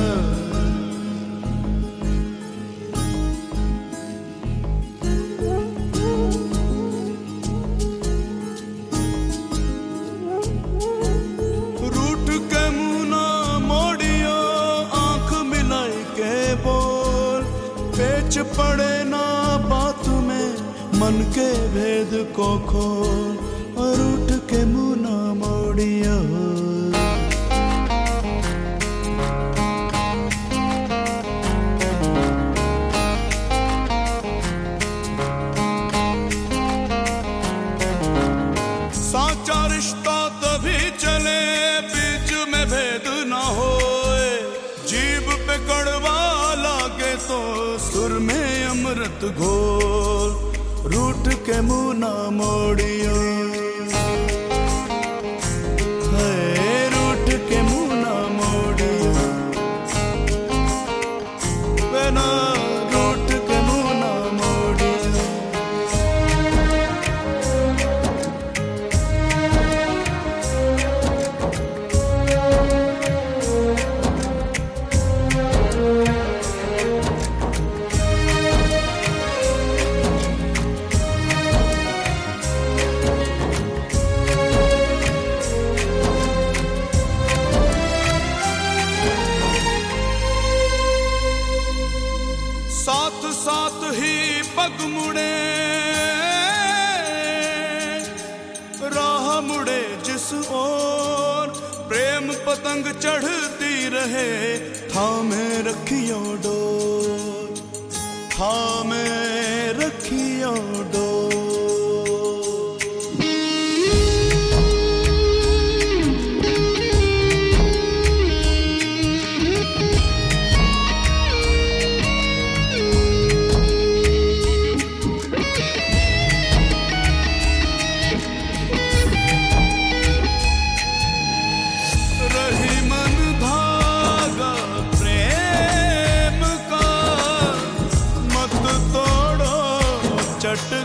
रूठ के मुंह ना मोड़ियो, आंख मिलाई के बोल, पेच पड़े ना बात में, मन के भेद को खोल, और उठ के मुंह ना मोड़ियो। साचा रिश्ता तभी चले बीच में भेद ना होए, जीभ पे कड़वा लागे तो सुर में अमृत घोल, रूठ के मुंह ना मोड़ियो। रूठ के मुंह ना मोड़ियो, बिना रूठ के मुंह ना मोड़ियो। साथ साथ ही पग मुड़े, राह मुड़े जिस ओर, प्रेम पतंग चढ़ती रहे, थामे रखियो डोर, थामे रखियो डोर। चट